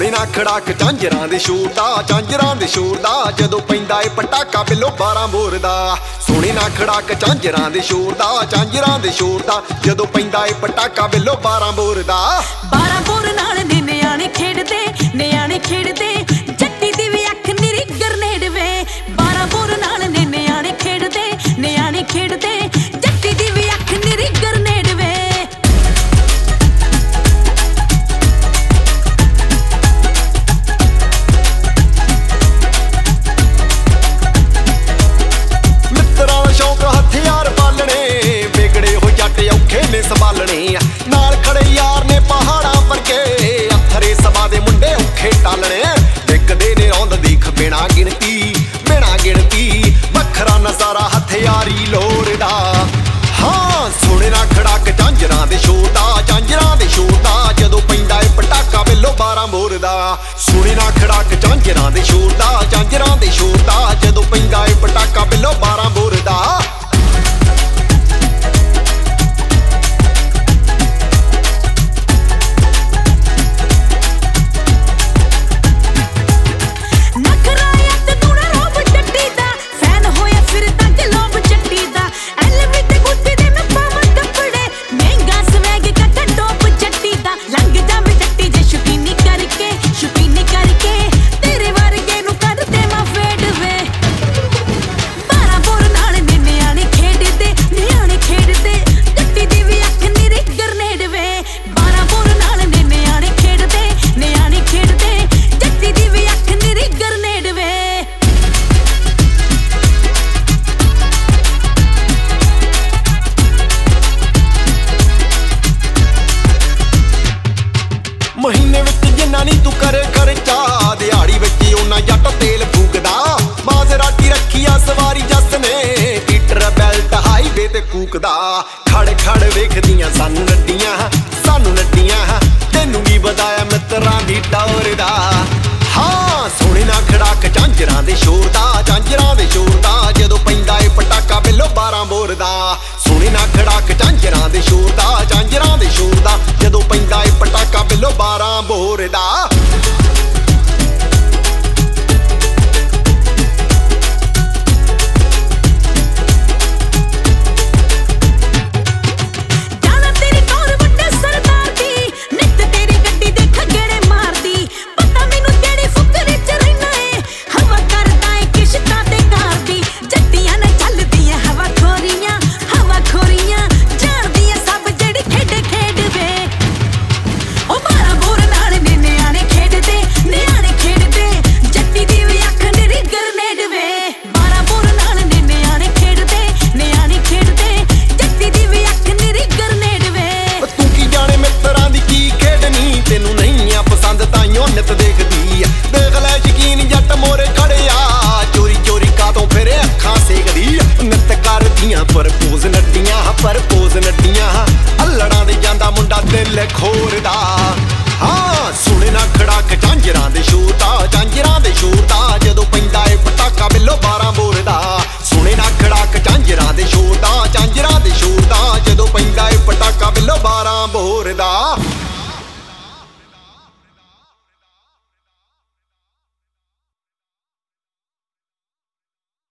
ਸੁਣੇ ਨਾ ਖੜਾਕ ਝਾਂਜਰਾਂ ਦੇ ਸ਼ੋਰ ਦਾ, ਝਾਂਜਰਾਂ ਦੇ ਸ਼ੋਰ ਦਾ। ਜਦੋਂ ਪੈਂਦਾ ਏ ਪਟਾਕਾ ਬਿੱਲੋ 12 ਬੋਰ ਦਾ। ਸੁਣੇ ਨਾ ਖੜਾਕ ਝਾਂਜਰਾਂ ਦੇ ਸ਼ੋਰ ਦਾ, ਝਾਂਜਰਾਂ ਦੇ ਸ਼ੋਰ ਦਾ। ਜਦੋਂ ਪੈਂਦਾ ਏ ਪਟਾਕਾ ਬਿੱਲੋ 12 ਬੋਰ ਦਾ। 12 ਬੋਰ ਨਾਲ ਨੇ ਨਿਆਣੇ ਖੇਡਦੇ, ਨਿਆਣੇ ਖੇਡਦੇ। ਜੱਟੀ ਦੀ ਵੀ ਅੱਖ ਨਿਰੀ ਗਰਨੇਡ ਵੇ। 12 ਬੋਰ ਨਾਲ ਨੇ ਨਿਆਣੇ ਖੇਡਦੇ, ਨਿਆਣੇ ਖੇਡਦੇ। ਜੱਟੀ ਦੀ ਵੀ ਅੱਖ ਨਿਰੀ ਗਰਨੇਡ ਵੇ। ਸੰਭਾਲਣੇ ਨਾਲ ਖੜੇ ਯਾਰ ਨੇ ਪਹਾੜਾਂ ਵਰਗੇ, ਅਥਰੇ ਸਭਾ ਦੇ ਮੁੰਡੇ ਔਖੇ ਟਾਲਣੇ। ਡਿੱਗਦੇ ਨੇ ਰੌਂਦ ਦੇਖ ਬਿਨਾ ਗਿਣਤੀ, ਬਿਨਾ ਗਿਣਤੀ। ਵੱਖਰਾ ਨਜ਼ਾਰਾ ਹਥਿਆਰੀ ਲੋਰ ਦਾ। ਹਾਂ ਸੁਣੇ ਨਾ ਖੜਾਕ ਝਾਂਜਰਾਂ ਦੇ ਸ਼ੋਰ ਦਾ, ਝਾਂਜਰਾਂ ਦੇ ਸ਼ੋਰ ਦਾ। ਜਦੋਂ ਪੈਂਦਾ ਏ ਪਟਾਕਾ ਬਿੱਲੋ 12 ਬੋਰ ਦਾ। ਸੁਣੇ ਨਾ ਖੜਾਕ ਝਾਂਜਰਾਂ ਦੇ ਸ਼ੋਰ ਦਾ, ਝਾਂਜਰਾਂ ਦੇ ਸ਼ੋਰ ਦਾ।